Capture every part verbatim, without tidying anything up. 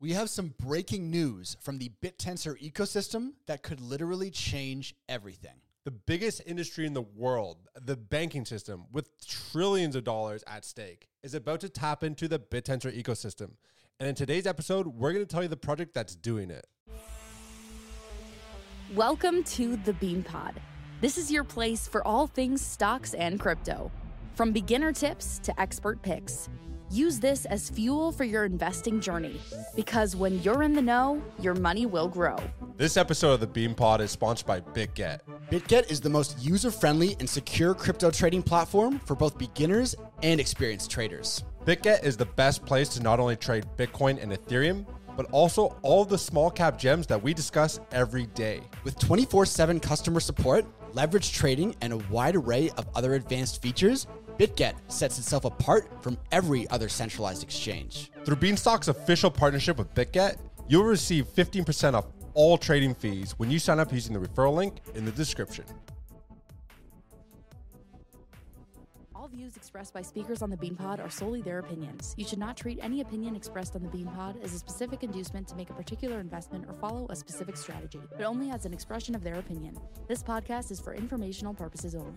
We have some breaking news from the BitTensor ecosystem that could literally change everything. The biggest industry in the world, the banking system, with trillions of dollars at stake, is about to tap into the BitTensor ecosystem. And in today's episode, we're going to tell you the project that's doing it. Welcome to the BeanPod. This is your place for all things stocks and crypto. From beginner tips to expert picks. Use this as fuel for your investing journey, because when you're in the know, your money will grow. This episode of the BeanPod is sponsored by BitGet. BitGet is the most user-friendly and secure crypto trading platform for both beginners and experienced traders. BitGet is the best place to not only trade Bitcoin and Ethereum, but also all the small cap gems that we discuss every day. With twenty-four seven customer support, leverage trading, and a wide array of other advanced features, BitGet sets itself apart from every other centralized exchange. Through Beanstalk's official partnership with BitGet, you'll receive fifteen percent off all trading fees when you sign up using the referral link in the description. All views expressed by speakers on the BeanPod are solely their opinions. You should not treat any opinion expressed on the BeanPod as a specific inducement to make a particular investment or follow a specific strategy, but only as an expression of their opinion. This podcast is for informational purposes only.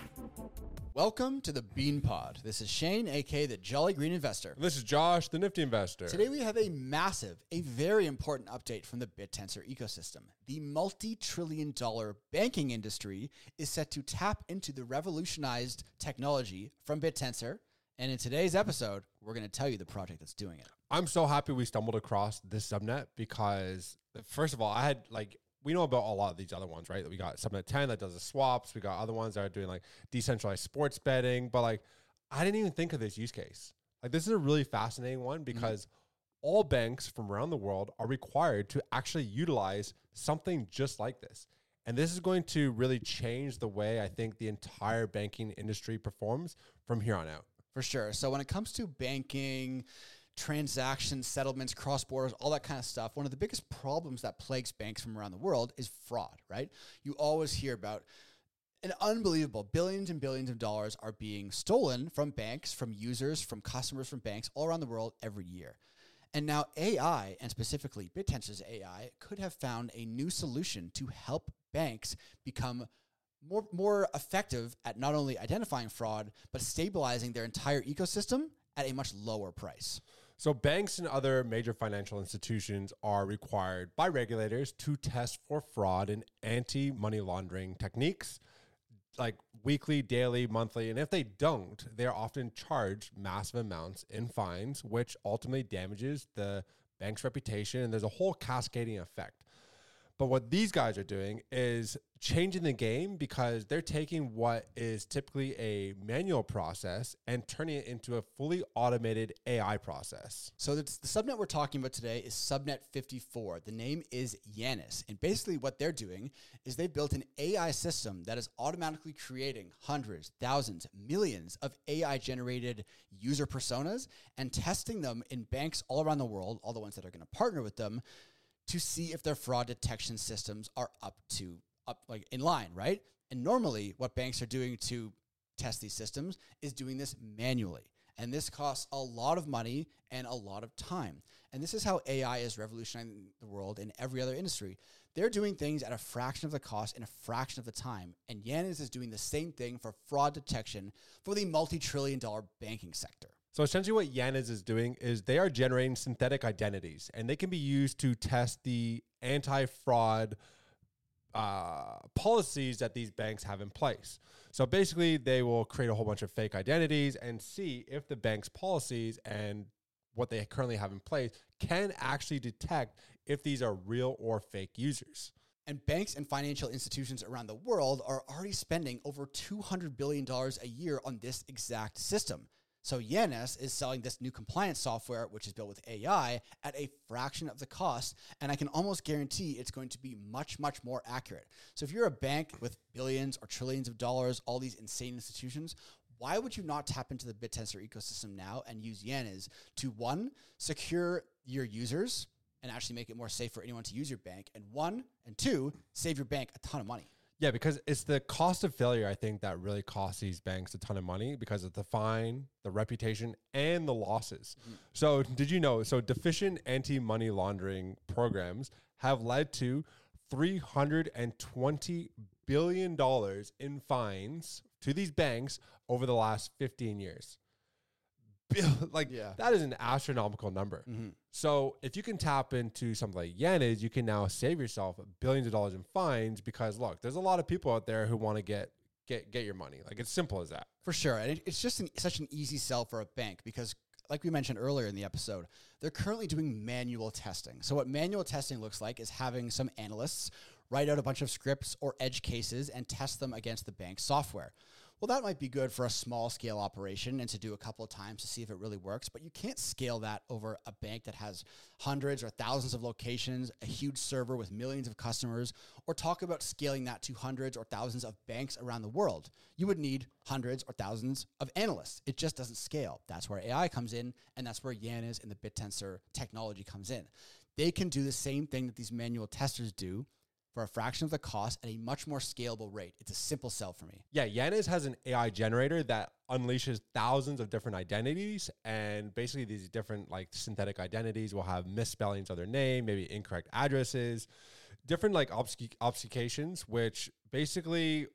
Welcome to the BeanPod. This is Shane, aka the Jolly Green Investor. And this is Josh, the Nifty Investor. Today we have a massive, a very important update from the BitTensor ecosystem. The multi-trillion dollar banking industry is set to tap into the revolutionized technology from BitTensor. And in today's episode, we're going to tell you the project that's doing it. I'm so happy we stumbled across this subnet because, first of all, I had like... we know about a lot of these other ones, right? We got Subnet ten that does the swaps. We got other ones that are doing like decentralized sports betting. But like, I didn't even think of this use case. Like, this is a really fascinating one because mm-hmm. all banks from around the world are required to actually utilize something just like this. And this is going to really change the way I think the entire banking industry performs from here on out. For sure. So when it comes to banking, transactions, settlements, cross borders, all that kind of stuff, one of the biggest problems that plagues banks from around the world is fraud, right? You always hear about an unbelievable billions and billions of dollars are being stolen from banks, from users, from customers, from banks all around the world every year. And now A I, and specifically BitTensor's A I, could have found a new solution to help banks become more, more effective at not only identifying fraud, but stabilizing their entire ecosystem at a much lower price. So banks and other major financial institutions are required by regulators to test for fraud and anti-money laundering techniques, like weekly, daily, monthly. And if they don't, they're often charged massive amounts in fines, which ultimately damages the bank's reputation. And there's a whole cascading effect. But what these guys are doing is changing the game because they're taking what is typically a manual process and turning it into a fully automated A I process. So the, the subnet we're talking about today is Subnet fifty-four. The name is Yanis. And basically what they're doing is they built an A I system that is automatically creating hundreds, thousands, millions of A I-generated user personas and testing them in banks all around the world, all the ones that are going to partner with them, to see if their fraud detection systems are up to up like in line, right? And normally what banks are doing to test these systems is doing this manually. And this costs a lot of money and a lot of time. And this is how A I is revolutionizing the world in every other industry. They're doing things at a fraction of the cost and a fraction of the time. And Yanis is doing the same thing for fraud detection for the multi-trillion dollar banking sector. So essentially what Yanis is doing is they are generating synthetic identities, and they can be used to test the anti-fraud uh, policies that these banks have in place. So basically they will create a whole bunch of fake identities and see if the bank's policies and what they currently have in place can actually detect if these are real or fake users. And banks and financial institutions around the world are already spending over two hundred billion dollars a year on this exact system. So Yanis is selling this new compliance software, which is built with A I, at a fraction of the cost. And I can almost guarantee it's going to be much, much more accurate. So if you're a bank with billions or trillions of dollars, all these insane institutions, why would you not tap into the BitTensor ecosystem now and use Yanis to, one, secure your users and actually make it more safe for anyone to use your bank, and one, and two, save your bank a ton of money? Yeah, because it's the cost of failure, I think, that really costs these banks a ton of money because of the fine, the reputation, and the losses. Mm-hmm. So did you know, so deficient anti-money laundering programs have led to three hundred twenty billion dollars in fines to these banks over the last fifteen years. Like, yeah. That is an astronomical number. Mm-hmm. So if you can tap into something like Yanez, you can now save yourself billions of dollars in fines because, look, there's a lot of people out there who want to get get get your money. Like, it's simple as that. For sure. And it, it's just an, such an easy sell for a bank because, like we mentioned earlier in the episode, they're currently doing manual testing. So what manual testing looks like is having some analysts write out a bunch of scripts or edge cases and test them against the bank's software. Well, that might be good for a small scale operation and to do a couple of times to see if it really works, but you can't scale that over a bank that has hundreds or thousands of locations, a huge server with millions of customers, or talk about scaling that to hundreds or thousands of banks around the world. You would need hundreds or thousands of analysts. It just doesn't scale. That's where A I comes in, and that's where Yanez and the BitTensor technology comes in. They can do the same thing that these manual testers do for a fraction of the cost at a much more scalable rate. It's a simple sell for me. Yeah, Yanez has an A I generator that unleashes thousands of different identities, and basically these different like synthetic identities will have misspellings of their name, maybe incorrect addresses, different like obfusc- obfuscations, which basically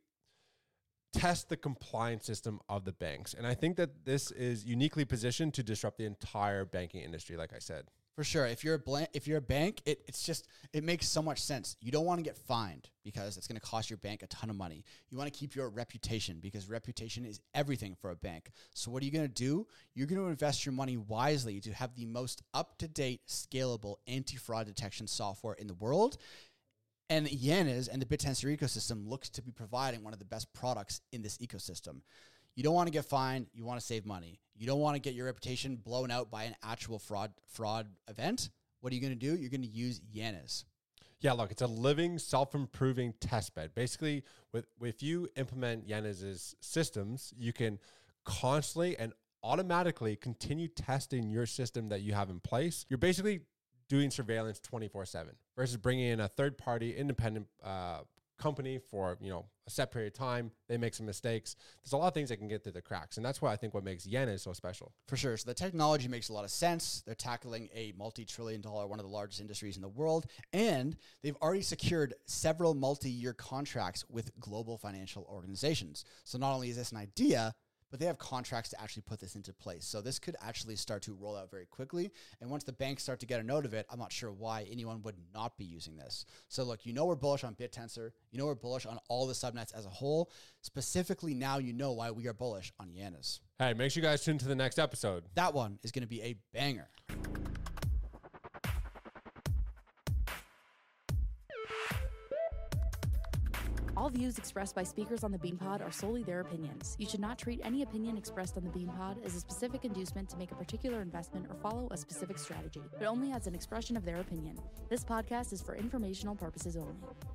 test the compliance system of the banks. And I think that this is uniquely positioned to disrupt the entire banking industry, like I said. For sure. If you're a blank, if you're a bank, it, it's just, it makes so much sense. You don't want to get fined because it's going to cost your bank a ton of money. You want to keep your reputation because reputation is everything for a bank. So what are you going to do? You're going to invest your money wisely to have the most up-to-date, scalable anti-fraud detection software in the world. And Yanez and the BitTensor ecosystem looks to be providing one of the best products in this ecosystem. You don't want to get fined. You want to save money. You don't want to get your reputation blown out by an actual fraud fraud event. What are you going to do? You're going to use Yanez. Yeah, look, it's a living, self-improving test bed. Basically, with if you implement Yanez's systems, you can constantly and automatically continue testing your system that you have in place. You're basically doing surveillance twenty-four seven versus bringing in a third-party independent uh, company for, you know, a set period of time. They make some mistakes. There's a lot of things that can get through the cracks. And that's why I think what makes Yanez so special. For sure. So the technology makes a lot of sense. They're tackling a multi-trillion dollar, one of the largest industries in the world. And they've already secured several multi-year contracts with global financial organizations. So not only is this an idea, but they have contracts to actually put this into place. So this could actually start to roll out very quickly. And once the banks start to get a note of it, I'm not sure why anyone would not be using this. So look, you know we're bullish on BitTensor. You know we're bullish on all the subnets as a whole. Specifically now you know why we are bullish on Yanez. Hey, make sure you guys tune to the next episode. That one is going to be a banger. All views expressed by speakers on the BeanPod are solely their opinions. You should not treat any opinion expressed on the BeanPod as a specific inducement to make a particular investment or follow a specific strategy, but only as an expression of their opinion. This podcast is for informational purposes only.